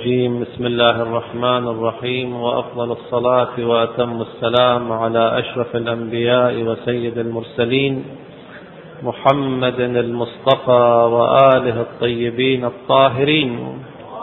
الرجيم. بسم الله الرحمن الرحيم، وأفضل الصلاة وأتم السلام على أشرف الأنبياء وسيد المرسلين محمد المصطفى وآله الطيبين الطاهرين.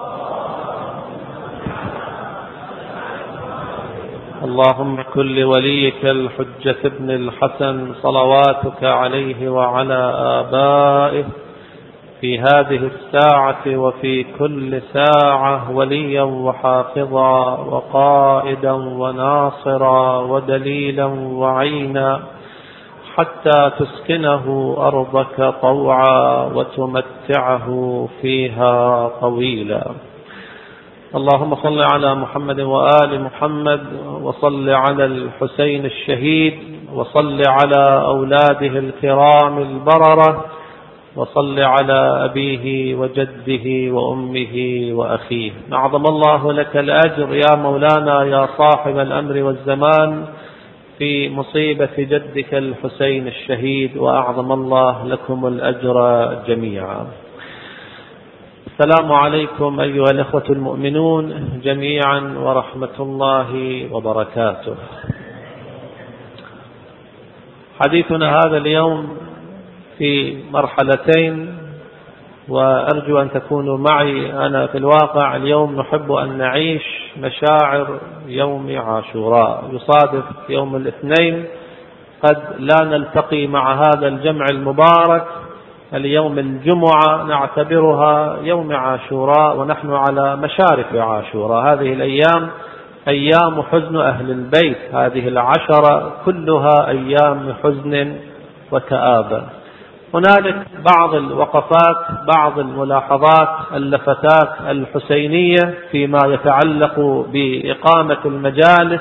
اللهم كن لوليك الحجة ابن الحسن صلواتك عليه وعلى آبائه في هذه الساعة وفي كل ساعة وليا وحافظا وقائدا وناصرا ودليلا وعينا، حتى تسكنه أرضك طوعا وتمتعه فيها طويلا. اللهم صل على محمد وآل محمد، وصل على الحسين الشهيد، وصل على أولاده الكرام البررة، وصل على أبيه وجده وأمه وأخيه. أعظم الله لك الأجر يا مولانا يا صاحب الأمر والزمان في مصيبة جدك الحسين الشهيد، وأعظم الله لكم الأجر جميعا. السلام عليكم أيها الأخوة المؤمنون جميعا ورحمة الله وبركاته. حديثنا هذا اليوم في مرحلتين، وأرجو أن تكونوا معي. أنا في الواقع اليوم نحب أن نعيش مشاعر يوم عاشوراء، يصادف يوم الاثنين، قد لا نلتقي مع هذا الجمع المبارك. اليوم الجمعة نعتبرها يوم عاشوراء ونحن على مشارف عاشوراء. هذه الأيام أيام حزن أهل البيت، هذه العشرة كلها أيام حزن وكآبة. هنالك بعض الوقفات، بعض الملاحظات، اللفتات الحسينية فيما يتعلق بإقامة المجالس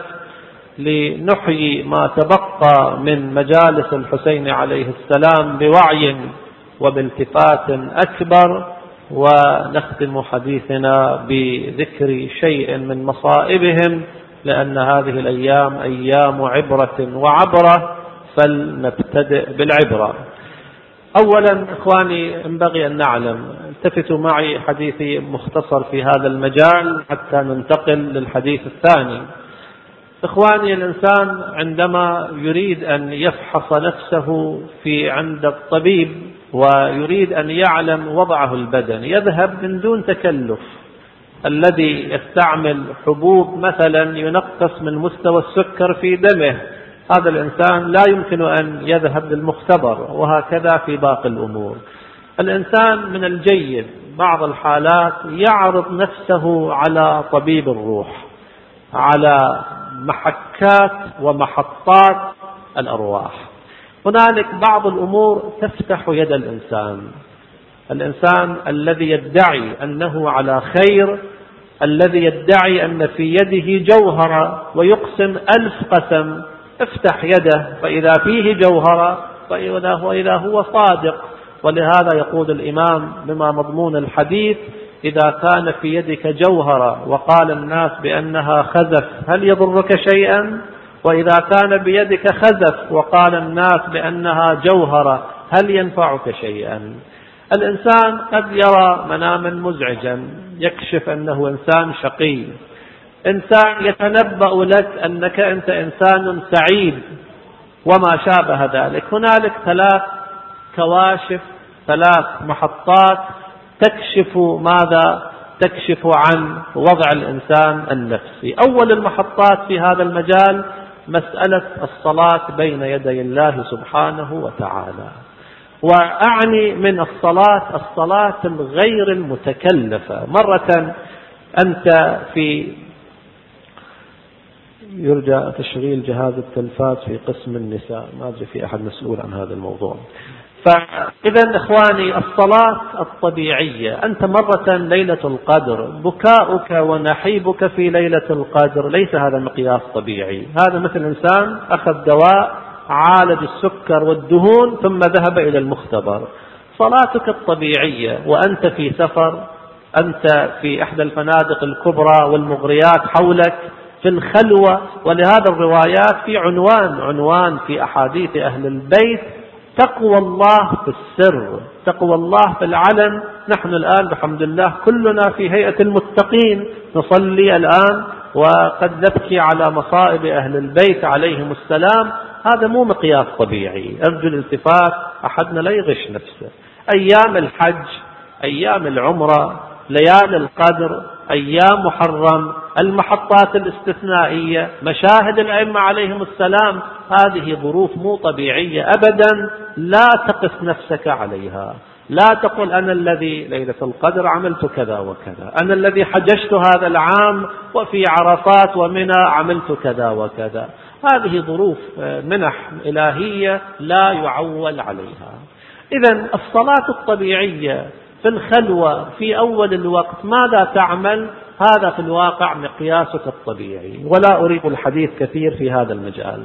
لنحيي ما تبقى من مجالس الحسين عليه السلام بوعي وبالتفات أكبر، ونختم حديثنا بذكر شيء من مصائبهم، لأن هذه الأيام أيام عبرة وعبرة، فلنبتدئ بالعبرة. أولا إخواني، ينبغي أن نعلم، التفتوا معي، حديثي مختصر في هذا المجال حتى ننتقل للحديث الثاني. إخواني، الإنسان عندما يريد أن يفحص نفسه عند الطبيب ويريد أن يعلم وضعه البدني يذهب من دون تكلف. الذي يستعمل حبوب مثلا ينقص من مستوى السكر في دمه، هذا الإنسان لا يمكن أن يذهب للمختبر، وهكذا في باقي الأمور. الإنسان من الجيد بعض الحالات يعرض نفسه على طبيب الروح، على محكات ومحطات الأرواح. هنالك بعض الأمور تفتح يد الإنسان الذي يدعي أنه على خير، الذي يدعي أن في يده جوهرة ويقسم 1000 قسم، افتح يده فإذا فيه جوهرة، وإذا هو صادق. ولهذا يقول الإمام بما مضمون الحديث: إذا كان في يدك جوهرة وقال الناس بأنها خزف هل يضرك شيئا؟ وإذا كان بيدك خزف وقال الناس بأنها جوهرة هل ينفعك شيئا؟ الإنسان قد يرى مناما مزعجا يكشف أنه إنسان شقي، إنسان يتنبأ لك أنك أنت إنسان سعيد وما شابه ذلك. هنالك 3 كواشف، 3 محطات تكشف ماذا؟ تكشف عن وضع الإنسان النفسي. أول المحطات في هذا المجال مسألة الصلاة بين يدي الله سبحانه وتعالى، وأعني من الصلاة الغير المتكلفة. مرة أنت يرجى تشغيل جهاز التلفاز في قسم النساء، ما أدري في أحد مسؤول عن هذا الموضوع. فإذا إخواني، الصلاة الطبيعية، أنت مرة ليلة القدر بكاؤك ونحيبك في ليلة القدر ليس هذا مقياس طبيعي. هذا مثل إنسان أخذ دواء عالج السكر والدهون ثم ذهب إلى المختبر. صلاتك الطبيعية وأنت في سفر، أنت في إحدى الفنادق الكبرى والمغريات حولك، في الخلوة. ولهذا الروايات في عنوان في أحاديث أهل البيت: تقوى الله في السر، تقوى الله في العلن. نحن الآن بحمد الله كلنا في هيئة المتقين، نصلي الآن وقد نبكي على مصائب أهل البيت عليهم السلام. هذا مو مقياس طبيعي. أرجو الالتفات، أحدنا لا يغش نفسه. أيام الحج، أيام العمرة، ليالي القدر، أيام محرم، المحطات الاستثنائية، مشاهد الأئمة عليهم السلام، هذه ظروف مو طبيعية أبدا. لا تقس نفسك عليها. لا تقل أنا الذي ليلة القدر عملت كذا وكذا، أنا الذي حججت هذا العام وفي عرفات ومنى عملت كذا وكذا. هذه ظروف منح إلهية لا يعول عليها. إذن الصلاة الطبيعية في الخلوة في أول الوقت ماذا تعمل؟ هذا في الواقع مقياسك الطبيعي، ولا أريد الحديث كثير في هذا المجال.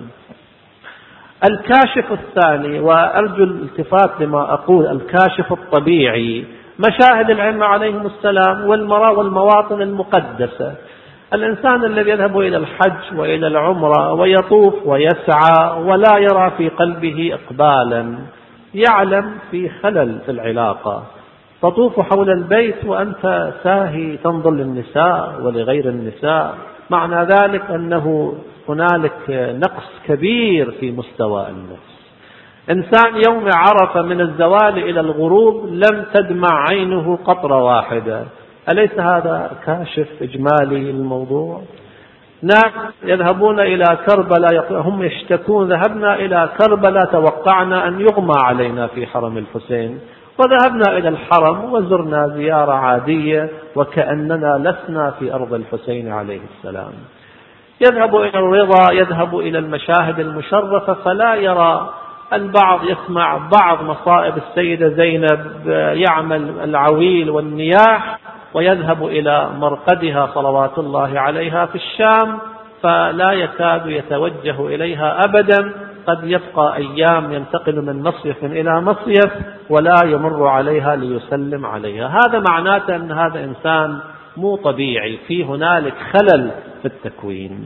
الكاشف الثاني، وأرجو الالتفات لما أقول، الكاشف الطبيعي مشاهد الأئمة عليهم السلام والمواطن المقدسة. الإنسان الذي يذهب إلى الحج وإلى العمرة ويطوف ويسعى ولا يرى في قلبه إقبالا، يعلم في خلل في العلاقة. تطوف حول البيت وأنت ساهي تنظر للنساء ولغير النساء، معنى ذلك أنه هنالك نقص كبير في مستوى النفس. إنسان يوم عرفة من الزوال إلى الغروب لم تدمع عينه قطرة واحدة، أليس هذا كاشف إجمالي للموضوع؟ ناس يذهبون إلى كربلاء، هم يشتكون ذهبنا إلى كربلاء توقعنا أن يغمى علينا في حرم الحسين، وذهبنا إلى الحرم وزرنا زيارة عادية وكأننا لسنا في أرض الحسين عليه السلام. يذهب إلى الرضا، يذهب إلى المشاهد المشرفة، فلا يرى. البعض يسمع بعض مصائب السيدة زينب، يعمل العويل والنياح، ويذهب إلى مرقدها صلوات الله عليها في الشام، فلا يكاد يتوجه إليها أبدا. قد يبقى أيام ينتقل من مصيف إلى مصيف ولا يمر عليها ليسلم عليها. هذا معناته أن هذا إنسان مو طبيعي، في هنالك خلل في التكوين.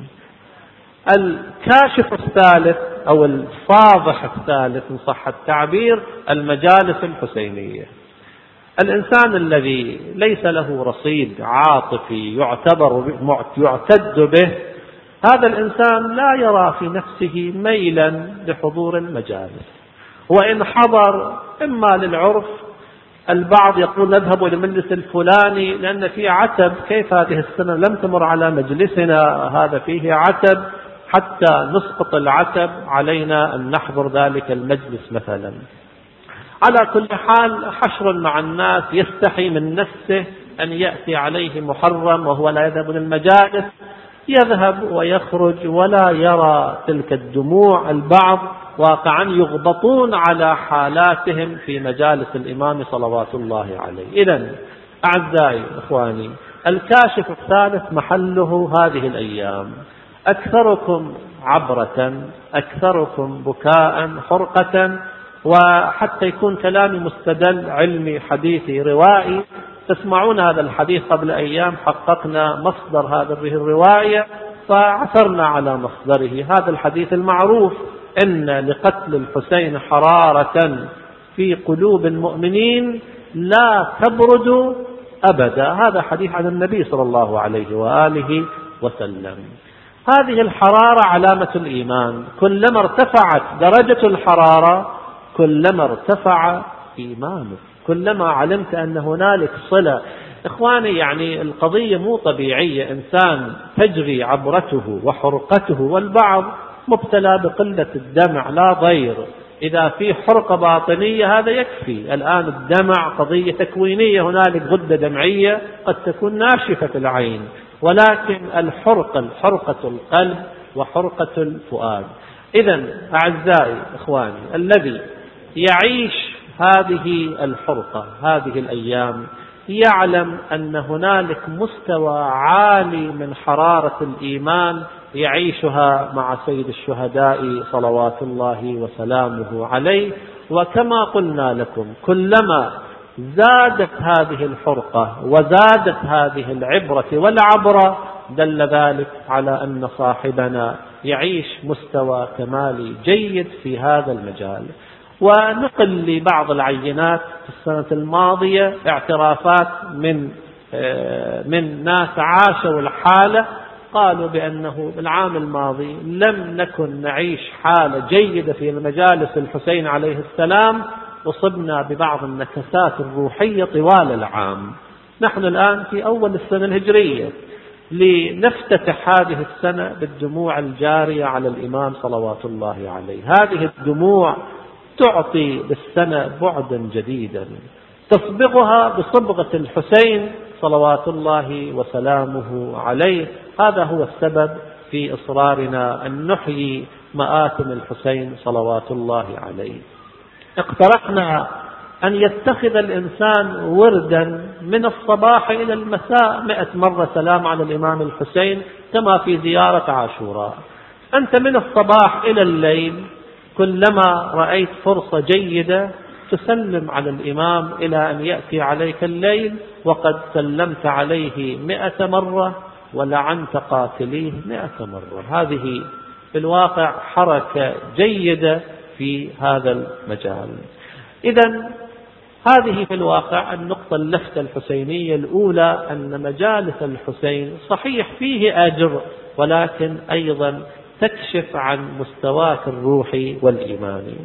الكاشف الثالث أو الفاضح الثالث إن صح التعبير، المجالس الحسينية. الإنسان الذي ليس له رصيد عاطفي يعتد به، هذا الإنسان لا يرى في نفسه ميلا لحضور المجالس، وإن حضر إما للعرف. البعض يقول نذهب إلى المجلس الفلاني لأن فيه عتب، كيف هذه السنة لم تمر على مجلسنا، هذا فيه عتب، حتى نسقط العتب علينا أن نحضر ذلك المجلس مثلا. على كل حال حشر مع الناس، يستحي من نفسه أن يأتي عليه محرم وهو لا يذهب للمجالس، يذهب ويخرج ولا يرى تلك الدموع. البعض واقعا يغبطون على حالاتهم في مجالس الإمام صلوات الله عليه. إذن أعزائي إخواني، الكاشف الثالث محله هذه الأيام. أكثركم عبرة، أكثركم بكاء، حرقة، وحتى يكون كلامي مستدل علمي حديثي روائي. تسمعون هذا الحديث قبل أيام حققنا مصدر هذه الرواية فعثرنا على مصدره. هذا الحديث المعروف إن لقتل الحسين حرارة في قلوب المؤمنين لا تبرد أبدا. هذا حديث عن النبي صلى الله عليه وآله وسلم. هذه الحرارة علامة الإيمان، كلما ارتفعت درجة الحرارة كلما ارتفع إيمانك، كلما علمت أن هنالك صلة. إخواني، يعني القضية مو طبيعية، إنسان تجري عبرته وحرقته، والبعض مبتلى بقلة الدمع لا ضير. إذا في حرقة باطنية هذا يكفي. الآن الدمع قضية تكوينية، هنالك غدة دمعية قد تكون ناشفة العين، ولكن حرقة القلب وحرقة الفؤاد. إذن أعزائي إخواني، الذي يعيش هذه الحرقة هذه الأيام يعلم أن هنالك مستوى عالي من حرارة الإيمان يعيشها مع سيد الشهداء صلوات الله وسلامه عليه. وكما قلنا لكم، كلما زادت هذه الحرقة وزادت هذه العبرة والعبرة دل ذلك على أن صاحبنا يعيش مستوى كمالي جيد في هذا المجال. ونقل لي بعض العينات في السنة الماضية اعترافات من ناس عاشوا الحالة، قالوا بأنه بالعام الماضي لم نكن نعيش حالة جيدة في مجالس الحسين عليه السلام، أصبنا ببعض النكسات الروحية طوال العام. نحن الآن في أول السنة الهجرية، لنفتتح هذه السنة بالدموع الجارية على الإمام صلوات الله عليه. هذه الدموع تعطي للسنة بعدا جديدا تصبغها بصبغة الحسين صلوات الله وسلامه عليه. هذا هو السبب في إصرارنا أن نحيي مآتم الحسين صلوات الله عليه. اقترحنا أن يتخذ الإنسان وردا من الصباح إلى المساء 100 مرة سلام على الإمام الحسين، كما في زيارة عاشوراء. أنت من الصباح إلى الليل كلما رأيت فرصة جيدة تسلم على الإمام إلى أن يأتي عليك الليل وقد سلمت عليه 100 مرة ولعنت قاتليه 100 مرة. هذه في الواقع حركة جيدة في هذا المجال. إذن هذه في الواقع النقطة اللفتة الحسينية الأولى، أن مجالس الحسين صحيح فيه أجر، ولكن أيضا تكشف عن مستواك الروحي والإيماني.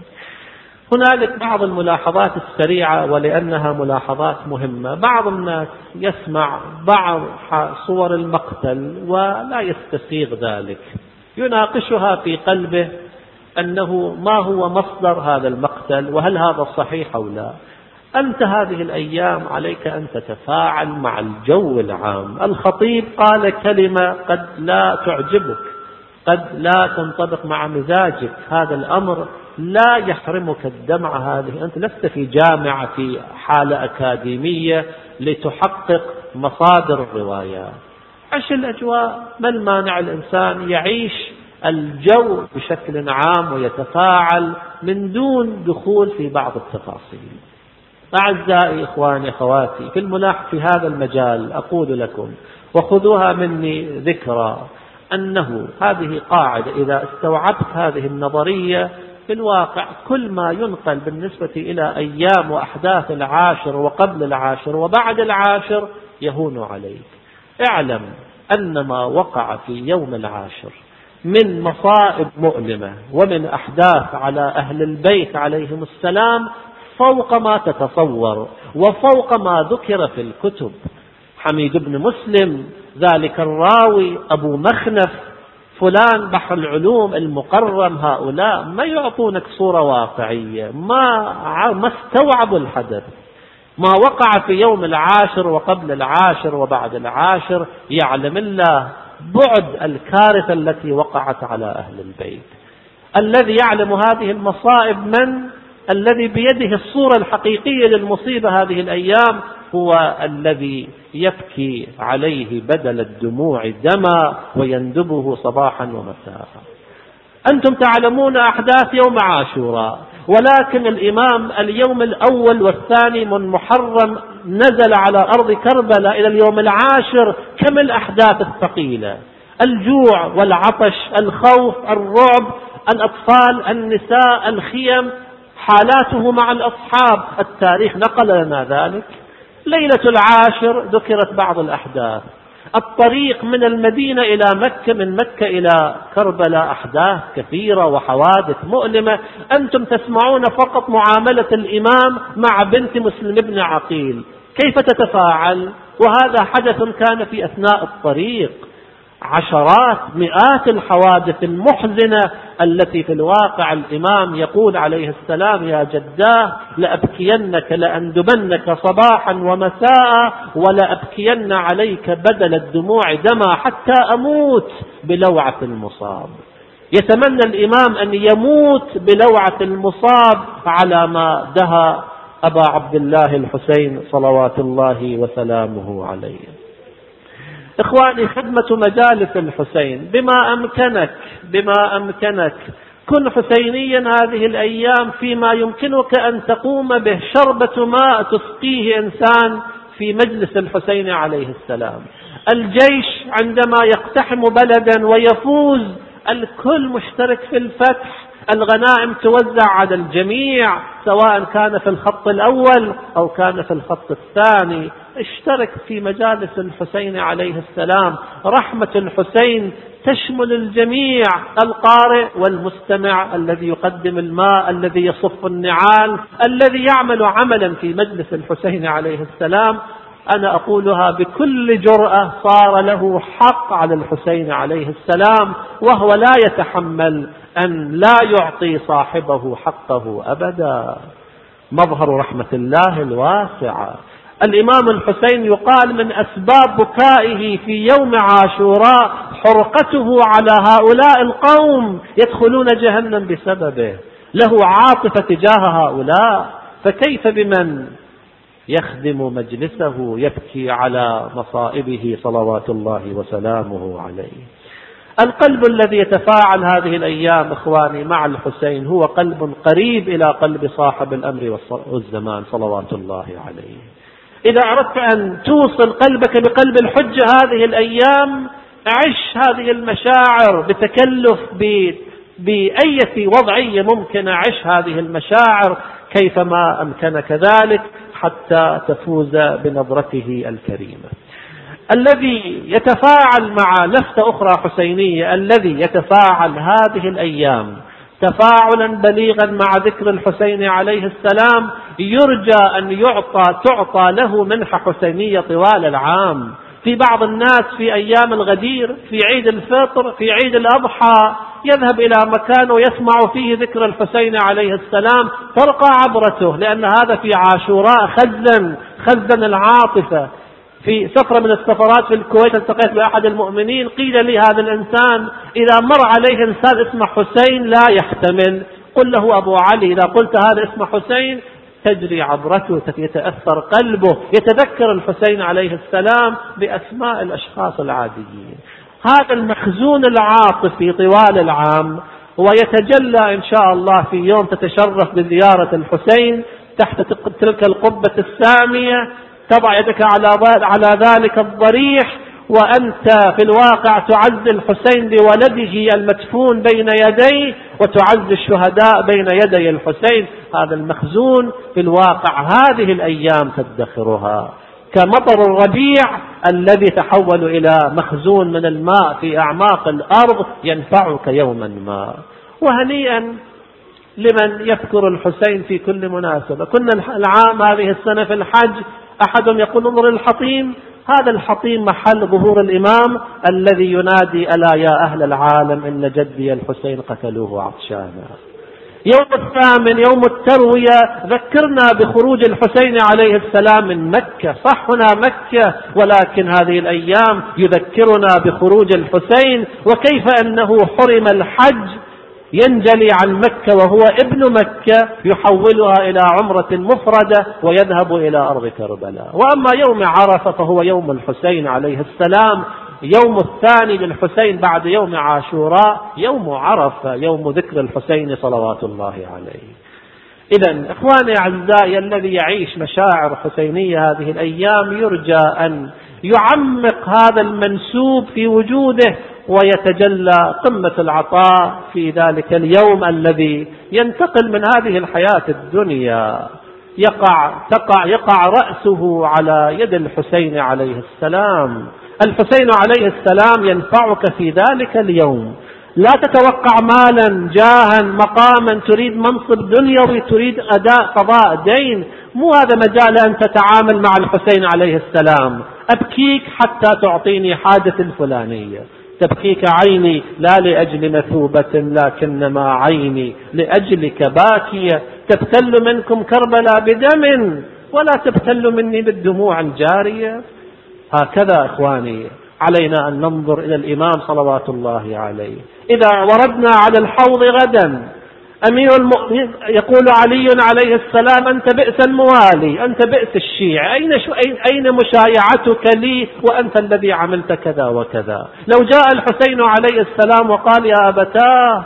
هنالك بعض الملاحظات السريعة ولأنها ملاحظات مهمة. بعض الناس يسمع بعض صور المقتل ولا يستسيغ ذلك، يناقشها في قلبه أنه ما هو مصدر هذا المقتل وهل هذا صحيح أو لا. أنت هذه الأيام عليك أن تتفاعل مع الجو العام. الخطيب قال كلمة قد لا تعجبك، قد لا تنطبق مع مزاجك، هذا الأمر لا يحرمك الدمعة. هذه أنت لست في جامعة في حالة أكاديمية لتحقق مصادر الروايات. عش الأجواء، ما المانع الإنسان يعيش الجو بشكل عام ويتفاعل من دون دخول في بعض التفاصيل. أعزائي إخواني أخواتي، في الملاح في هذا المجال أقول لكم وخذوها مني ذكرى، أنه هذه قاعدة إذا استوعبت هذه النظرية في الواقع كل ما ينقل بالنسبة إلى أيام وأحداث العاشر وقبل العاشر وبعد العاشر يهون عليك. اعلم أن ما وقع في يوم العاشر من مصائب مؤلمة ومن أحداث على أهل البيت عليهم السلام فوق ما تتصور وفوق ما ذكر في الكتب. حميد بن مسلم، ذلك الراوي، أبو مخنف، فلان، بحر العلوم، المقرم، هؤلاء ما يعطونك صورة واقعية، ما استوعبوا الحدث. ما وقع في يوم العاشر وقبل العاشر وبعد العاشر يعلم الله بعد الكارثة التي وقعت على أهل البيت. الذي يعلم هذه المصائب من الذي بيده الصورة الحقيقية للمصيبة هذه الأيام هو الذي يبكي عليه بدل الدموع دما ويندبه صباحا ومساء. أنتم تعلمون أحداث يوم عاشوراء، ولكن الإمام اليوم الأول والثاني من محرم نزل على أرض كربلاء إلى اليوم العاشر. كم الأحداث الثقيلة، الجوع والعطش، الخوف، الرعب، الأطفال، النساء، الخيم، حالاته مع الأصحاب. التاريخ نقل لنا ذلك. ليلة العاشر ذكرت بعض الأحداث. الطريق من المدينة إلى مكة، من مكة إلى كربلاء، أحداث كثيرة وحوادث مؤلمة. أنتم تسمعون فقط معاملة الإمام مع بنت مسلم بن عقيل، كيف تتفاعل؟ وهذا حدث كان في أثناء الطريق. عشرات مئات الحوادث المحزنة التي في الواقع الإمام يقول عليه السلام: يا جداه لأبكينك لأندبنك صباحا ومساء ولأبكين عليك بدل الدموع دما حتى أموت بلوعة المصاب. يتمنى الإمام أن يموت بلوعة المصاب على ما دهى أبا عبد الله الحسين صلوات الله وسلامه عليه. إخواني، خدمة مجالس الحسين بما أمكنك كن حسينيا هذه الأيام فيما يمكنك أن تقوم به. شربة ماء تسقيه إنسان في مجلس الحسين عليه السلام. الجيش عندما يقتحم بلدا ويفوز الكل مشترك في الفتح، الغنائم توزع على الجميع سواء كان في الخط الأول أو كان في الخط الثاني. اشترك في مجالس الحسين عليه السلام. رحمة الحسين تشمل الجميع، القارئ والمستمع، الذي يقدم الماء، الذي يصف النعال، الذي يعمل عملا في مجلس الحسين عليه السلام. أنا أقولها بكل جرأة، صار له حق على الحسين عليه السلام، وهو لا يتحمل أن لا يعطي صاحبه حقه أبدا. مظهر رحمة الله الواسعة. الإمام الحسين يقال من أسباب بكائه في يوم عاشوراء حرقته على هؤلاء القوم يدخلون جهنم بسببه. له عاطفة تجاه هؤلاء، فكيف بمن يخدم مجلسه يبكي على مصائبه صلوات الله وسلامه عليه. القلب الذي يتفاعل هذه الأيام إخواني مع الحسين هو قلب قريب إلى قلب صاحب الأمر والزمان صلوات الله عليه. إذا أردت أن توصل قلبك بقلب الحجة هذه الأيام، عش هذه المشاعر بتكلف، بأية وضعية ممكن عش هذه المشاعر كيفما أمكنك ذلك حتى تفوز بنظرته الكريمة. الذي يتفاعل مع لفتة أخرى حسينية، الذي يتفاعل هذه الأيام تفاعلا بليغا مع ذكر الحسين عليه السلام، يرجى أن تعطى له منحة حسينية طوال العام. في بعض الناس في أيام الغدير، في عيد الفطر، في عيد الأضحى، يذهب إلى مكان ويسمع فيه ذكر الحسين عليه السلام، ترقى عبرته، لأن هذا في عاشوراء خزن العاطفة. في سفرة من السفرات في الكويت التقيت بأحد المؤمنين، قيل لي هذا الإنسان إذا مر عليه إنسان اسمه حسين لا يحتمل، قل له أبو علي إذا قلت هذا اسمه حسين تجري عبرته، يتأثر قلبه، يتذكر الحسين عليه السلام بأسماء الأشخاص العاديين. هذا المخزون العاطفي طوال العام ويتجلى إن شاء الله في يوم تتشرف بزيارة الحسين تحت تلك القبة السامية، تضع يدك على ذلك الضريح وأنت في الواقع تعز الحسين بولده المدفون بين يديه، وتعز الشهداء بين يدي الحسين. هذا المخزون في الواقع هذه الأيام تدخرها كمطر الربيع الذي تحول إلى مخزون من الماء في أعماق الأرض ينفعك يوما ما. وهنيئا لمن يذكر الحسين في كل مناسبة. كنا العام هذه السنة في الحج، أحدهم يقول انظر الحطيم، هذا الحطيم محل ظهور الإمام الذي ينادي ألا يا أهل العالم إن جدي الحسين قتلوه عطشانا. يوم الثامن يوم التروية ذكرنا بخروج الحسين عليه السلام من مكة. صح هنا مكة، ولكن هذه الأيام يذكرنا بخروج الحسين وكيف أنه حرم الحج، ينجلي عن مكة وهو ابن مكة، يحولها إلى عمرة مفردة ويذهب إلى أرض كربلاء. وأما يوم عرفة فهو يوم الحسين عليه السلام، يوم الثاني للحسين بعد يوم عاشوراء، يوم عرفة، يوم ذكر الحسين صلوات الله عليه. إذن إخواني أعزائي، الذي يعيش مشاعر حسينية هذه الأيام يرجى أن يعمق هذا المنسوب في وجوده ويتجلى قمة العطاء في ذلك اليوم الذي ينتقل من هذه الحياة الدنيا، يقع رأسه على يد الحسين عليه السلام. الحسين عليه السلام ينفعك في ذلك اليوم. لا تتوقع مالا، جاها، مقاما، تريد منصب دنيوي، تريد أداء قضاء دين، مو هذا مجال أن تتعامل مع الحسين عليه السلام. أبكيك حتى تعطيني حاجة الفلانية، تبكيك عيني لا لأجل مثوبة لكنما عيني لأجلك باكية، تبتل منكم كربلاء بدم ولا تبتل مني بالدموع الجارية. هكذا إخواني علينا أن ننظر إلى الإمام صلوات الله عليه. إذا وردنا على الحوض غدا أمير المؤمنين يقول علي عليه السلام أنت بئس الموالي، أنت بئس الشيعي، أين مشايعتك لي وأنت الذي عملت كذا وكذا. لو جاء الحسين عليه السلام وقال يا أبتاه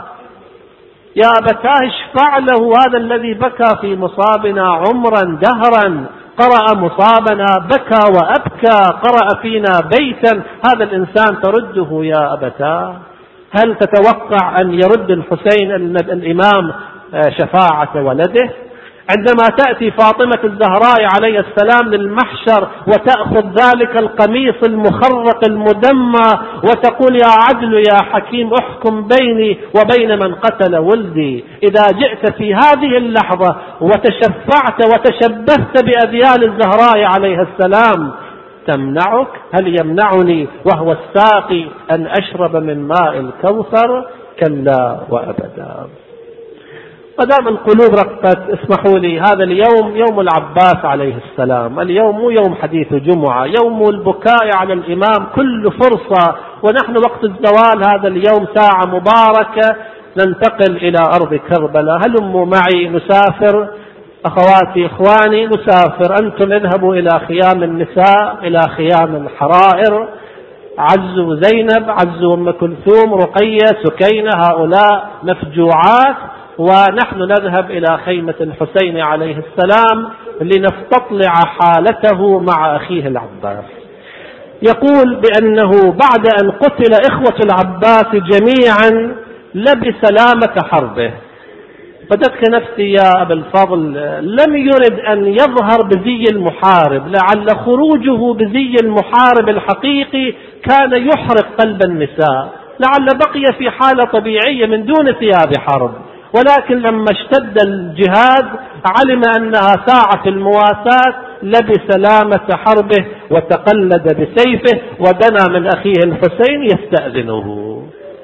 اشفع له هذا الذي بكى في مصابنا عمرا دهرا، قرأ مصابنا بكى وأبكى، قرأ فينا بيتا، هذا الإنسان ترده يا أبتاه. هل تتوقع أن يرد الحسين الإمام شفاعة ولده؟ عندما تأتي فاطمة الزهراء عليه السلام للمحشر وتأخذ ذلك القميص المخرق المدمى وتقول يا عدل يا حكيم احكم بيني وبين من قتل ولدي، إذا جئت في هذه اللحظة وتشفعت وتشبثت بأذيال الزهراء عليه السلام تمنعك؟ هل يمنعني وهو الساقي أن أشرب من ماء الكوثر؟ كلا وأبدا. مدام القلوب رقت، اسمحوا لي، هذا اليوم يوم العباس عليه السلام، اليوم مو يوم حديث جمعة، يوم البكاء على الإمام، كل فرصة ونحن وقت الزوال هذا اليوم ساعة مباركة ننتقل إلى أرض كربلاء. هلموا معي نسافر، أخواتي إخواني نسافر، أنتم اذهبوا إلى خيام النساء، إلى خيام الحرائر، عزوا زينب، عزوا أم كلثوم، رقية، سكينة، هؤلاء مفجوعات، ونحن نذهب إلى خيمة الحسين عليه السلام لنستطلع حالته مع أخيه العباس. يقول بأنه بعد أن قتل إخوة العباس جميعا لبس لامة حربه. بدتك نفسي يا أبا الفضل، لم يرد أن يظهر بزي المحارب، لعل خروجه بزي المحارب الحقيقي كان يحرق قلب النساء، لعل بقي في حالة طبيعية من دون ثياب حرب، ولكن لما اشتد الجهاد علم أنها ساعة المواساة، لبس لامة حربه وتقلد بسيفه ودنا من أخيه الحسين يستأذنه.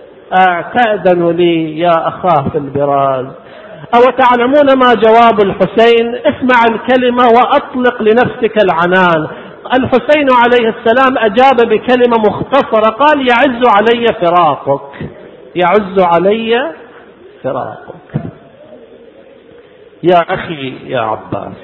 أتأذن لي يا أخاه في البراز؟ أو تعلمون ما جواب الحسين؟ اسمع الكلمة وأطلق لنفسك العنان. الحسين عليه السلام أجاب بكلمة مختصرة، قال يعز علي فراقك، يعز علي فراقك يا أخي يا عباس.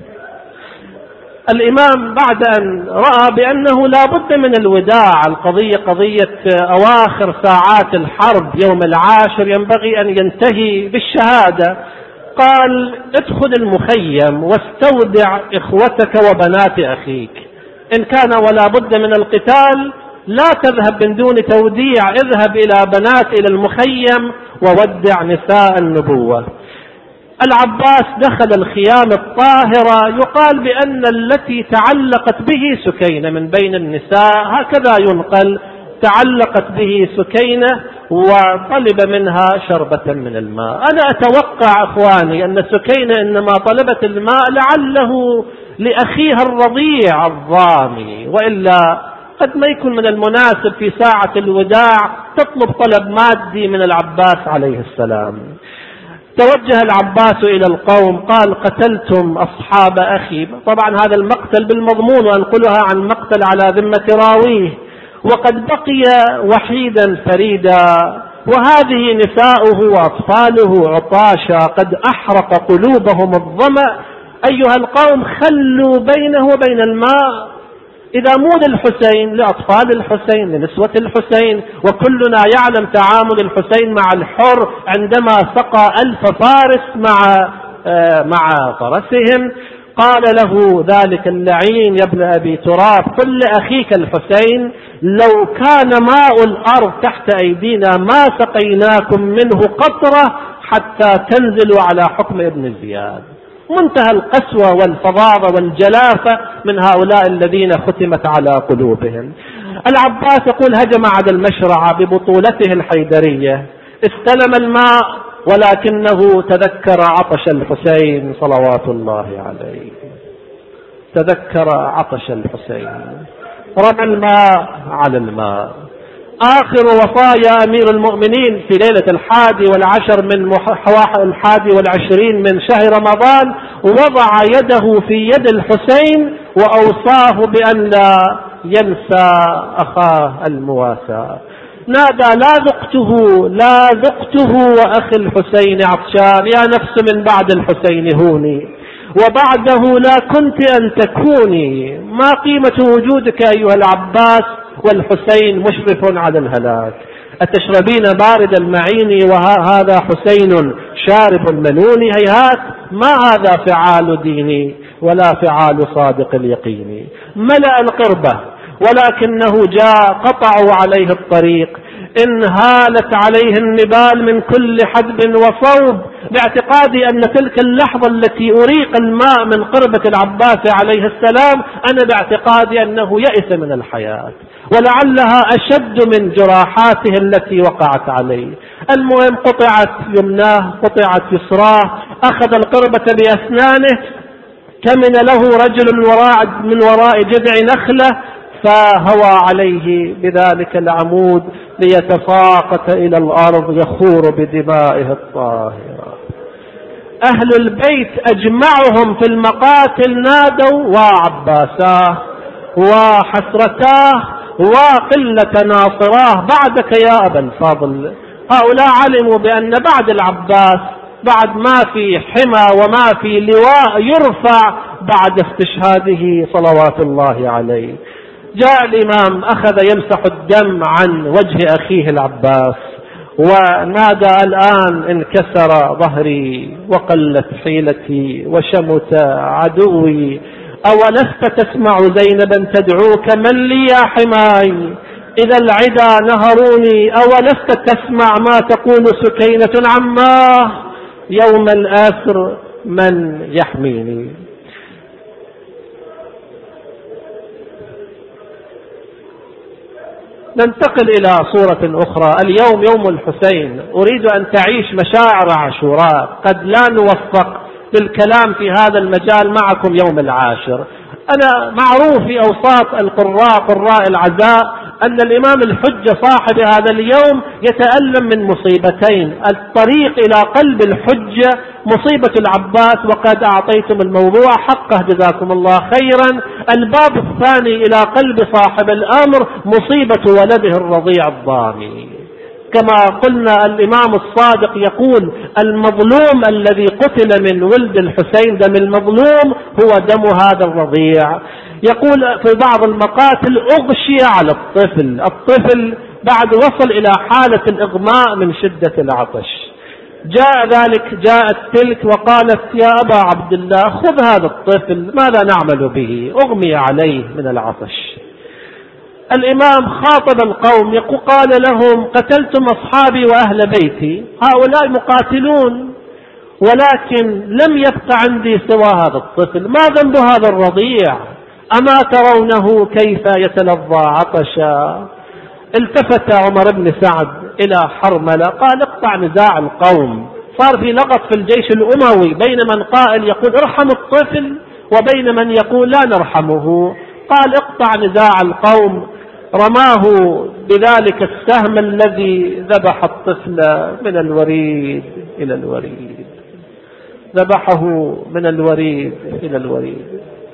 الإمام بعد أن رأى بأنه لا بد من الوداع، القضية قضية أواخر ساعات الحرب، يوم العاشر ينبغي أن ينتهي بالشهادة، قال ادخل المخيم واستودع إخوتك وبنات أخيك، إن كان ولا بد من القتال لا تذهب من دون توديع، اذهب إلى بنات إلى المخيم وودع نساء النبوة. العباس دخل الخيام الطاهرة، يقال بأن التي تعلقت به سكينة من بين النساء، هكذا ينقل، تعلقت به سكينة وطلب منها شربة من الماء. أنا أتوقع أخواني أن سكينة إنما طلبت الماء لعله لأخيها الرضيع الضامي، وإلا قد ما يكون من المناسب في ساعة الوداع تطلب طلب مادي من العباس عليه السلام. توجه العباس إلى القوم قال قتلتم أصحاب أخي. طبعا هذا المقتل بالمضمون، وأنقلها عن مقتل على ذمة راويه، وقد بقي وحيدا فريدا، وهذه نساؤه وأطفاله عطاشا قد أحرق قلوبهم الظمأ. أيها القوم خلوا بينه وبين الماء، إذا مو للحسين لأطفال الحسين لنسوة الحسين، وكلنا يعلم تعامل الحسين مع الحر عندما سقى 1000 فارس مع فرسهم. قال له ذلك اللعين يا ابن أبي تراب قل لأخيك الحسين لو كان ماء الأرض تحت أيدينا ما سقيناكم منه قطرة حتى تنزلوا على حكم ابن زياد. منتهى القسوة والفظاظة والجلافة من هؤلاء الذين ختمت على قلوبهم. العباس يقول هجم على المشرعة ببطولته الحيدرية، استلم الماء ولكنه تذكر عطش الحسين صلوات الله عليه، تذكر عطش الحسين، رمى الماء على الماء. آخر وصايا أمير المؤمنين في ليلة 11 من 21 من شهر رمضان، وضع يده في يد الحسين وأوصاه بأن لا ينسى أخاه المواساة. نادى لا ذقته وأخي الحسين عطشان، يا نفس من بعد الحسين هوني وبعده لا كنت أن تكوني، ما قيمة وجودك أيها العباس والحسين مشرف على الهلاك. أتشربين بارد المعين وهذا حسين شارب المنون، هيهات ما هذا فعال ديني ولا فعال صادق اليقين. ملأ القربة ولكنه جاء قطعوا عليه الطريق، إن هالت عليه النبال من كل حدب وصوب، باعتقادي أن تلك اللحظة التي أريق الماء من قربة العباس عليه السلام أنا باعتقادي أنه يئس من الحياة، ولعلها أشد من جراحاته التي وقعت عليه. المهم قطعت يمناه قطعت يسراه، أخذ القربة بأسنانه، كمن له رجل من وراء جذع نخلة فهوى عليه بذلك العمود ليتساقط إلى الأرض يخور بدمائه الطاهرة. أهل البيت أجمعهم في المقاتل نادوا وعباساه وحسرتاه وقلة ناصراه بعدك يا أبا الفضل. هؤلاء علموا بأن بعد العباس بعد ما في حمى وما في لواء يرفع بعد استشهاده صلوات الله عليه. جاء الإمام أخذ يمسح الدم عن وجه أخيه العباس ونادى الآن انكسر ظهري وقلت حيلتي وشمت عدوي، أولست تسمع زينبا تدعوك من لي يا حماي إذا العدا نهروني، أولست تسمع ما تقول سكينة عماه يوم الآسر من يحميني. ننتقل إلى صورة أخرى. اليوم يوم الحسين، أريد أن تعيش مشاعر عاشوراء، قد لا نوفق للكلام في هذا المجال معكم يوم العاشر. أنا معروف في أوساط قراء العزاء أن الإمام الحجة صاحب هذا اليوم يتألم من مصيبتين: الطريق إلى قلب الحجة مصيبة العباس وقد أعطيتم الموضوع حقه جزاكم الله خيرا. الباب الثاني إلى قلب صاحب الأمر مصيبة ولده الرضيع الضامي. كما قلنا الإمام الصادق يقول: المظلوم الذي قتل من ولد الحسين، دم المظلوم هو دم هذا الرضيع. يقول في بعض المقاتل: أغشي على الطفل بعد وصل إلى حالة الإغماء من شدة العطش. جاءت تلك وقالت: يا أبا عبد الله خذ هذا الطفل، ماذا نعمل به؟ أغمي عليه من العطش. الإمام خاطب القوم قال لهم: قتلتم أصحابي وأهل بيتي، هؤلاء مقاتلون، ولكن لم يبق عندي سوى هذا الطفل، ما ذنب هذا الرضيع؟ أما ترونه كيف يتلظى عطشا؟ التفت عمر بن سعد إلى حرملة قال: اقطع نزاع القوم. صار في لغط في الجيش الأموي بين من قائل يقول ارحم الطفل وبين من يقول لا نرحمه. قال: اقطع نزاع القوم. رماه بذلك السهم الذي ذبح الطفل من الوريد إلى الوريد، ذبحه من الوريد إلى الوريد.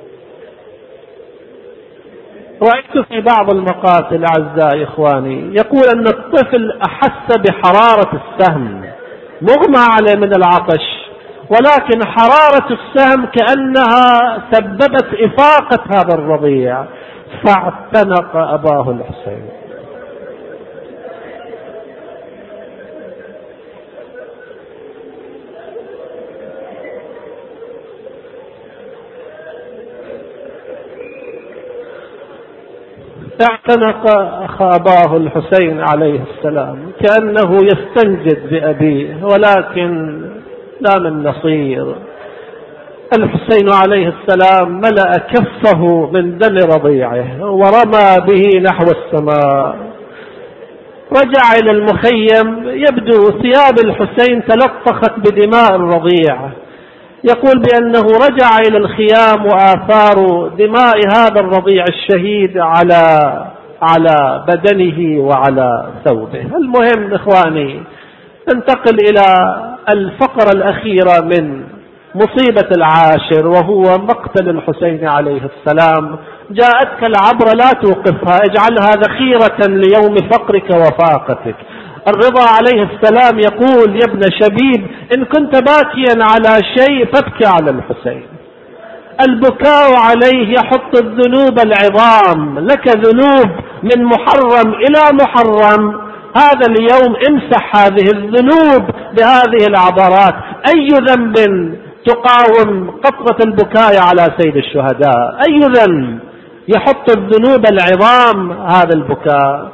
رأيت في بعض المقاتل أعزائي إخواني يقول أن الطفل أحس بحرارة السهم، مغمى عليه من العطش، ولكن حرارة السهم كأنها سببت إفاقة هذا الرضيع فاعتنق أباه الحسين. اعتنق أباه الحسين عليه السلام كأنه يستنجد بأبيه، ولكن لا من نصير. الحسين عليه السلام ملأ كفه من دم رضيعه ورمى به نحو السماء. رجع إلى المخيم، يبدو ثياب الحسين تلطخت بدماء الرضيع. يقول بأنه رجع إلى الخيام وآثار دماء هذا الرضيع الشهيد على بدنه وعلى ثوبه. المهم إخواني ننتقل إلى الفقرة الأخيرة من مصيبة العاشر، وهو مقتل الحسين عليه السلام. جاءتك العبرة لا توقفها، اجعلها ذخيرة ليوم فقرك وفاقتك. الرضا عليه السلام يقول: يا ابن شبيب إن كنت باكيا على شيء فابكي على الحسين. البكاء عليه يحط الذنوب العظام، لك ذنوب من محرم إلى محرم، هذا اليوم امسح هذه الذنوب بهذه العبرات. أي ذنب تقاوم قطرة البكاء على سيد الشهداء؟ أي ذنب يحط الذنوب العظام هذا البكاء؟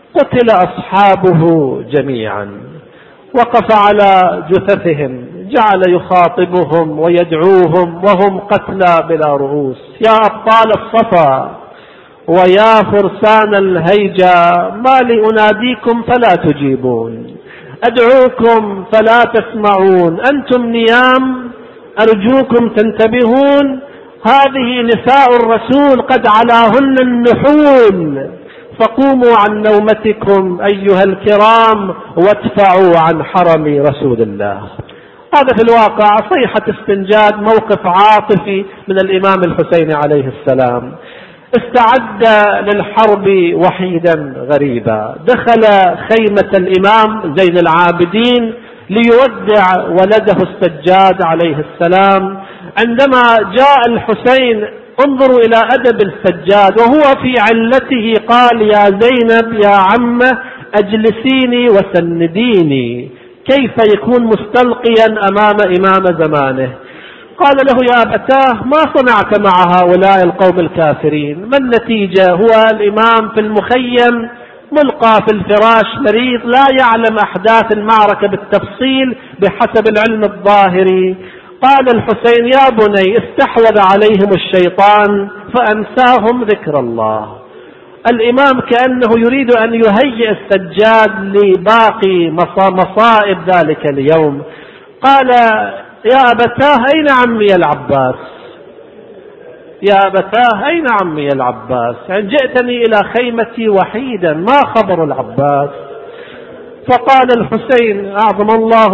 قتل أصحابه جميعا، وقف على جثثهم، جعل يخاطبهم ويدعوهم وهم قتلى بلا رؤوس: يا أبطال الصفا ويا فرسان الهيجا، ما لي أناديكم فلا تجيبون، أدعوكم فلا تسمعون، أنتم نيام أرجوكم تنتبهون، هذه نساء الرسول قد علاهن النحول، فقوموا عن نومتكم أيها الكرام وادفعوا عن حرم رسول الله. هذا في الواقع صيحة استنجاد، موقف عاطفي من الإمام الحسين عليه السلام. استعد للحرب وحيدا غريبا، دخل خيمة الإمام زين العابدين ليودع ولده السجاد عليه السلام. عندما جاء الحسين، انظروا إلى أدب السجاد، وهو في علته قال: يا زينب يا عمه أجلسيني وسنديني. كيف يكون مستلقيا أمام إمام زمانه؟ قال له: يا أبتاه، ما صنعت مع هؤلاء القوم الكافرين؟ ما النتيجة؟ هو الإمام في المخيم ملقى في الفراش مريض، لا يعلم أحداث المعركة بالتفصيل بحسب العلم الظاهري. قال الحسين: يا بني، استحوذ عليهم الشيطان فأنساهم ذكر الله. الإمام كأنه يريد أن يهيئ السجاد لباقي مصائب ذلك اليوم. قال: يا أبتاه، أين عمي العباس؟ يا أبتاه، أين عمي العباس؟ يعني جئتني إلى خيمتي وحيدا، ما خبر العباس؟ فقال الحسين: أعظم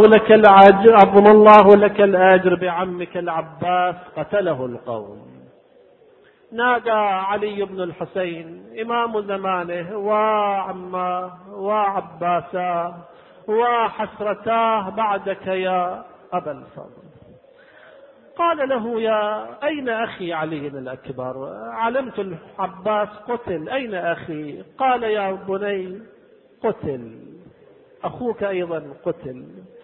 الله لك الأجر بعمك العباس، قتله القوم. نادى علي بن الحسين إمام زمانه: وعماه وعباساه وحسرتاه بعدك يا أبا الفضل. قال له: يا أين أخي علي الأكبر؟ علمت العباس قتل، أين أخي؟ قال: يا بني، قتل، أخوك أيضا قتل.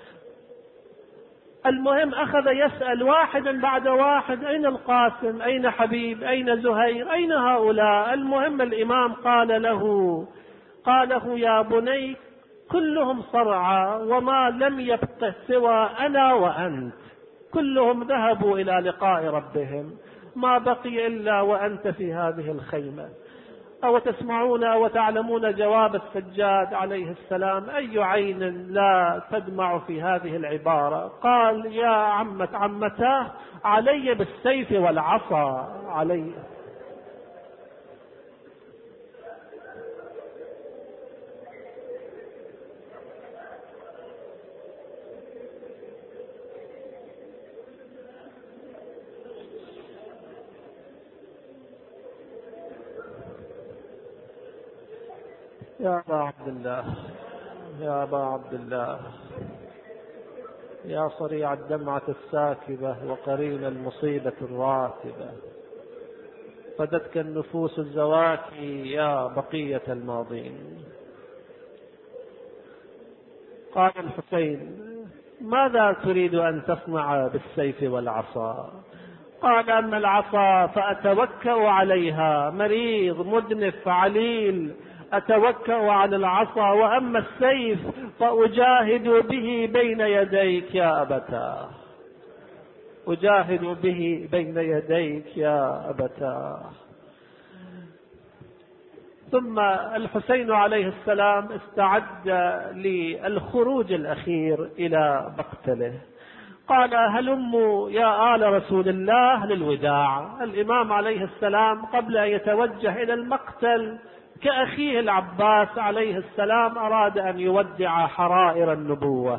المهم أخذ يسأل واحدا بعد واحد: أين القاسم؟ أين حبيب؟ أين زهير؟ أين هؤلاء؟ المهم الإمام قال له: يا بني، كلهم صرعى وما لم يبق سوى أنا وأنت، كلهم ذهبوا إلى لقاء ربهم، ما بقي إلا وأنت في هذه الخيمة. أو تسمعون أو تعلمون جواب السجاد عليه السلام؟ أي عين لا تدمع في هذه العبارة؟ قال: يا عمتاه، علي بالسيف والعصا، علي. يا أبا عبد الله، يا أبا عبد الله، يا صريع الدمعة الساكبة وقرين المصيبة الراتبة، فدتك النفوس الزواكي يا بقية الماضين. قال الحسين: ماذا تريد أن تصنع بالسيف والعصا؟ قال: أما العصا فأتوكأ عليها، مريض مدنف عليل أتوكأ على العصا، وأما السيف فأجاهد به بين يديك يا أبتاه، أجاهد به بين يديك يا أبتاه. ثم الحسين عليه السلام استعد للخروج الأخير إلى مقتله. قال: هلموا يا آل رسول الله للوداع. الإمام عليه السلام قبل أن يتوجه إلى المقتل كأخيه العباس عليه السلام أراد أن يودع حرائر النبوة،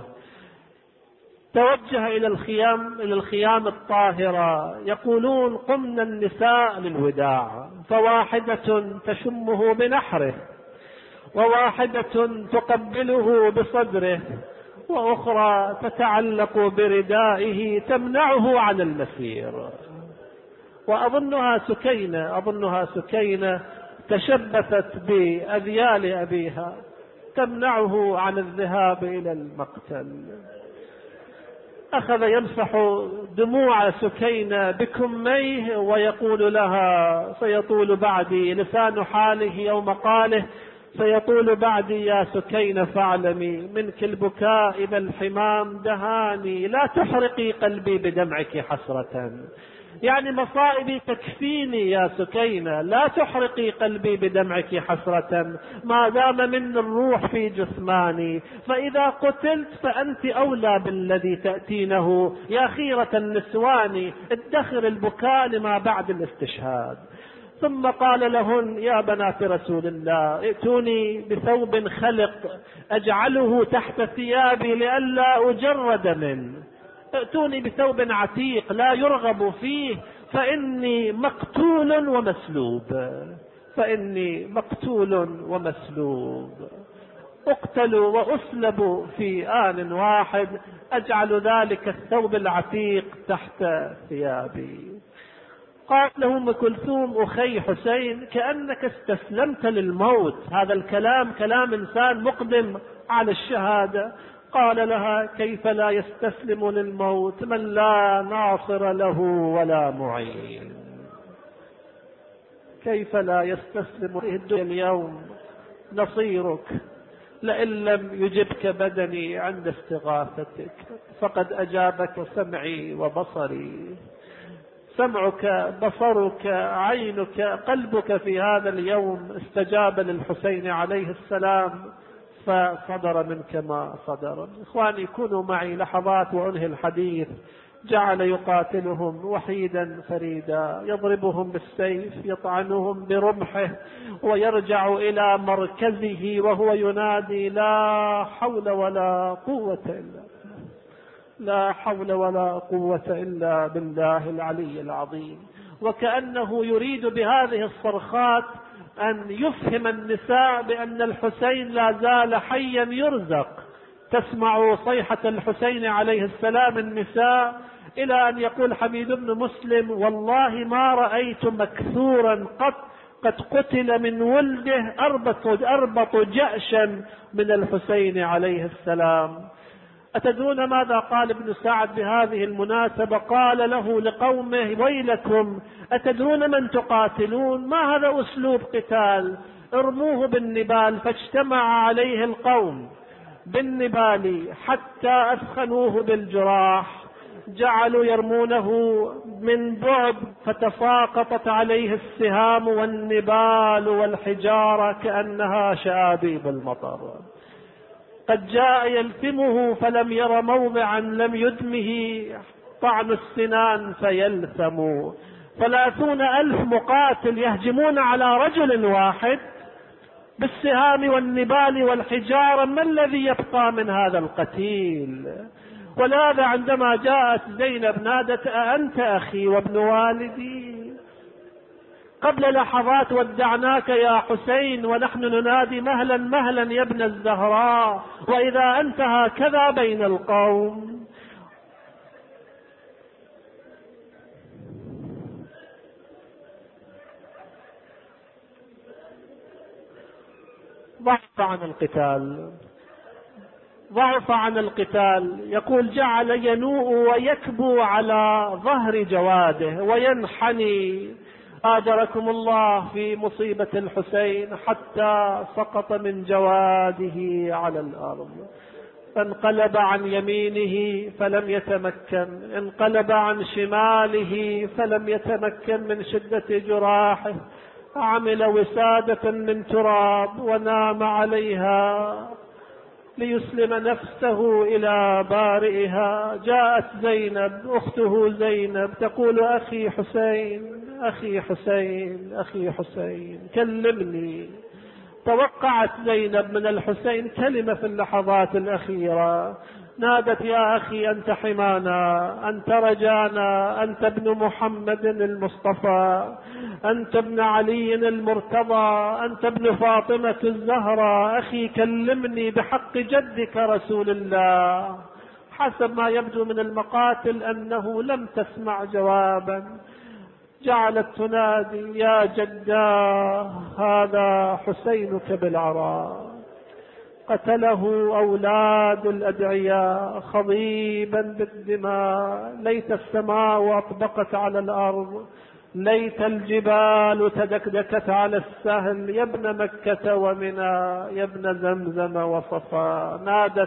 توجه إلى الخيام الطاهرة. يقولون: قمنا النساء للوداع، فواحدة تشمه بنحره، وواحدة تقبله بصدره، وأخرى تتعلق بردائه تمنعه عن المسير. وأظنها سكينة تشبثت بأذيال أبيها تمنعه عن الذهاب إلى المقتل. أخذ يمسح دموع سكينة بكميه ويقول لها: سيطول بعدي لسان حاله يوم قاله: فيقول بعدي يا سكينة فاعلمي منك البكاء إذا الحمام دهاني، لا تحرقي قلبي بدمعك حسرة. يعني مصائبي تكفيني يا سكينة، لا تحرقي قلبي بدمعك حسرة ما دام من الروح في جثماني، فإذا قتلت فأنت أولى بالذي تأتينه يا خيرة النسوان، ادخر البكاء لما بعد الاستشهاد. ثم قال لهن يا بنات رسول الله ائتوني بثوب خلق أجعله تحت ثيابي لئلا أجرد منه، ائتوني بثوب عتيق لا يرغب فيه فإني مقتول ومسلوب، فإني مقتول ومسلوب، اقتل وأسلب في آن واحد، أجعل ذلك الثوب العتيق تحت ثيابي. قال له أم كلثوم أخي حسين كأنك استسلمت للموت، هذا الكلام كلام إنسان مقدم على الشهادة. قال لها كيف لا يستسلم للموت من لا ناصر له ولا معين، كيف لا يستسلم اليوم نصيرك لئن لم يجبك بدني عند استغاثتك، فقد أجابك سمعي وبصري، سمعك بصرك عينك قلبك في هذا اليوم استجاب للحسين عليه السلام، فصدر منك ما صدر. إخواني كونوا معي لحظات وأنهي الحديث. جعل يقاتلهم وحيدا فريدا، يضربهم بالسيف يطعنهم برمحه ويرجع إلى مركزه وهو ينادي لا حول ولا قوة إلا لا حول ولا قوة إلا بالله العلي العظيم. وكأنه يريد بهذه الصرخات أن يفهم النساء بأن الحسين لا زال حيا يرزق. تسمع صيحة الحسين عليه السلام النساء إلى أن يقول حميد بن مسلم والله ما رأيت مكثورا قد قتل من ولده أربط جأشا من الحسين عليه السلام. أتدرون ماذا قال ابن سعد بهذه المناسبة؟ قال له لقومه ويلكم أتدرون من تقاتلون؟ ما هذا أسلوب قتال؟ ارموه بالنبال. فاجتمع عليه القوم بالنبال حتى أثخنوه بالجراح، جعلوا يرمونه من بعد فتساقطت عليه السهام والنبال والحجارة كأنها شآبيب المطر. قد جاء يلثمه فلم ير موضعا لم يدمه طعن السنان فيلثم. 30,000 مقاتل يهجمون على رجل واحد بالسهام والنبال والحجارة، ما الذي يبقى من هذا القتيل؟ ولهذا عندما جاءت زينب نادت أأنت أخي وابن والدي؟ قبل لحظات ودعناك يا حسين ونحن ننادي مهلا مهلا يا ابن الزهراء، وإذا أنت هكذا بين القوم. ضعف عن القتال. يقول جعل ينوء ويكبو على ظهر جواده وينحني، آجركم الله في مصيبة الحسين حتى سقط من جواده على الأرض. فانقلب عن يمينه فلم يتمكن، انقلب عن شماله فلم يتمكن من شدة جراحه، عمل وسادة من تراب ونام عليها ليسلم نفسه إلى بارئها. جاءت زينب أخته زينب تقول أخي حسين أخي حسين أخي حسين كلمني. توقعت زينب من الحسين كلمة في اللحظات الأخيرة، نادت يا أخي أنت حمانا، أنت رجانا، أنت ابن محمد المصطفى، أنت ابن علي المرتضى، أنت ابن فاطمة الزهراء، أخي كلمني بحق جدك رسول الله. حسب ما يبدو من المقاتل أنه لم تسمع جوابا، جعلت تنادي يا جداه هذا حسينك بالعراء، قتله أولاد الأدعياء خضيبا بالدماء، ليت السماء أطبقت على الأرض ليت الجبال تدكدكت على السهل يا ابن مكة ومنى يا ابن زمزم وصفا. نادت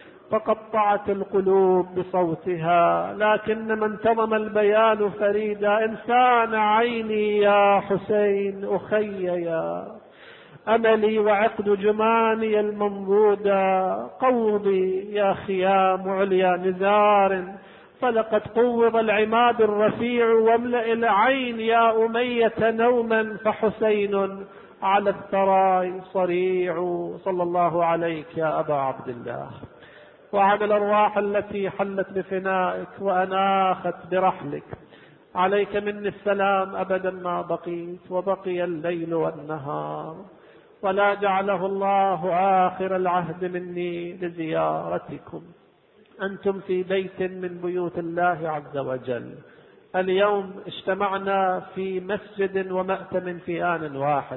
فقطعت القلوب بصوتها، لكن من انتظم البيان فريدا. إنسان عيني يا حسين أخي يا أملي وعقد جماني المنضودا. قوضي يا خيام عليا نزار، فلقد قوض العماد الرفيع. واملأ العين يا أمية نوما، فحسين على الثراء صريع. صلى الله عليك يا أبا عبد الله وعلى الأرواح التي حلت بفنائك وأناخت برحلك. عليك مني السلام أبدا ما بقيت، وبقي الليل والنهار، ولا جعله الله آخر العهد مني لزيارتكم. أنتم في بيت من بيوت الله عز وجل. اليوم اجتمعنا في مسجد ومأتم في آن واحد.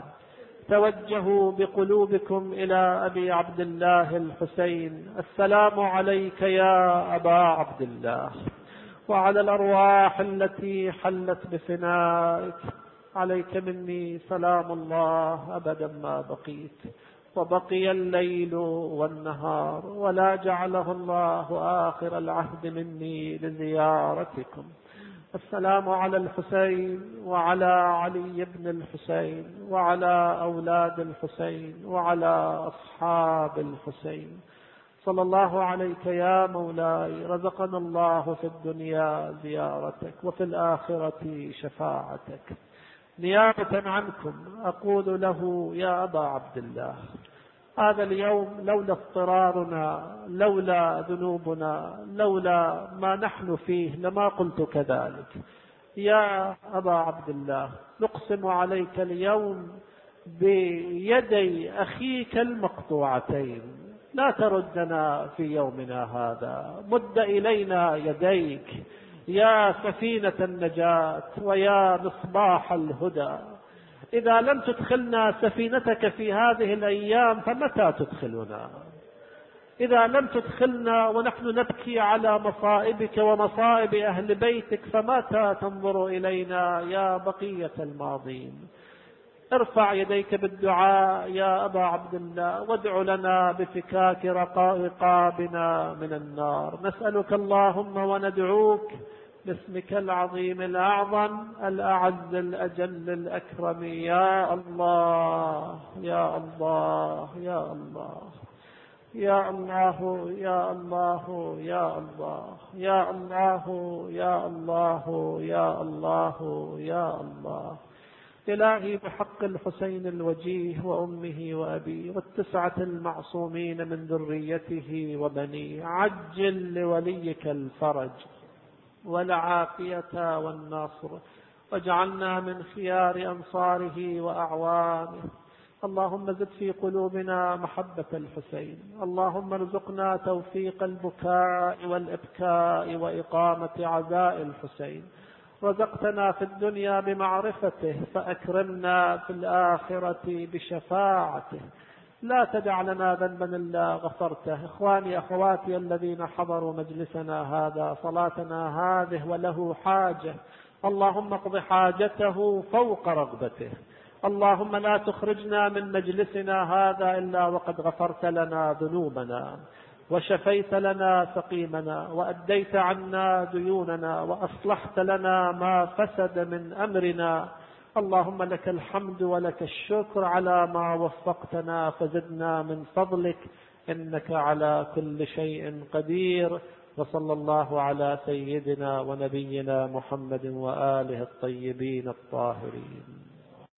توجهوا بقلوبكم إلى أبي عبد الله الحسين. السلام عليك يا أبا عبد الله، وعلى الأرواح التي حلت بفنائك. عليك مني سلام الله أبدا ما بقيت، وبقي الليل والنهار، ولا جعله الله آخر العهد مني لزيارتكم. السلام على الحسين وعلى علي بن الحسين وعلى أولاد الحسين وعلى أصحاب الحسين. صلى الله عليك يا مولاي. رزقنا الله في الدنيا زيارتك وفي الآخرة شفاعتك. نيابة عنكم أقول له يا أبا عبد الله، هذا اليوم لولا اضطرارنا، لولا ذنوبنا، لولا ما نحن فيه لما قلت كذلك. يا أبا عبد الله، نقسم عليك اليوم بيدي أخيك المقطوعتين، لا تردنا في يومنا هذا. مد إلينا يديك يا سفينة النجاة ويا مصباح الهدى. إذا لم تدخلنا سفينتك في هذه الأيام فمتى تدخلنا؟ إذا لم تدخلنا ونحن نبكي على مصائبك ومصائب أهل بيتك فمتى تنظر إلينا يا بقية الماضين؟ ارفع يديك بالدعاء يا أبا عبد الله، وادع لنا بفكاك رقابنا من النار. نسألك اللهم وندعوك باسمك العظيم الأعظم الأعز الأجل الأكرم. يا الله يا الله يا الله يا الله يا الله يا الله يا الله يا الله يا الله يا الله. إلهي بحق الحسين الوجيه وأمه وأبيه والتسعة المعصومين من ذريته وبنيه، عجل لوليك الفرج والعافية والنصر، واجعلنا من خيار أنصاره وأعوانه. اللهم زد في قلوبنا محبة الحسين. اللهم ارزقنا توفيق البكاء والإبكاء وإقامة عزاء الحسين. رزقتنا في الدنيا بمعرفته، فأكرمنا في الآخرة بشفاعته. لا تدع لنا ذنبا إلا غفرته. إخواني أخواتي الذين حضروا مجلسنا هذا، صلاتنا هذه وله حاجة، اللهم اقض حاجته فوق رغبته. اللهم لا تخرجنا من مجلسنا هذا إلا وقد غفرت لنا ذنوبنا، وشفيت لنا سقيمنا، وأديت عنا ديوننا، وأصلحت لنا ما فسد من أمرنا. اللهم لك الحمد ولك الشكر على ما وفقتنا، فزدنا من فضلك، إنك على كل شيء قدير. وصلى الله على سيدنا ونبينا محمد وآله الطيبين الطاهرين.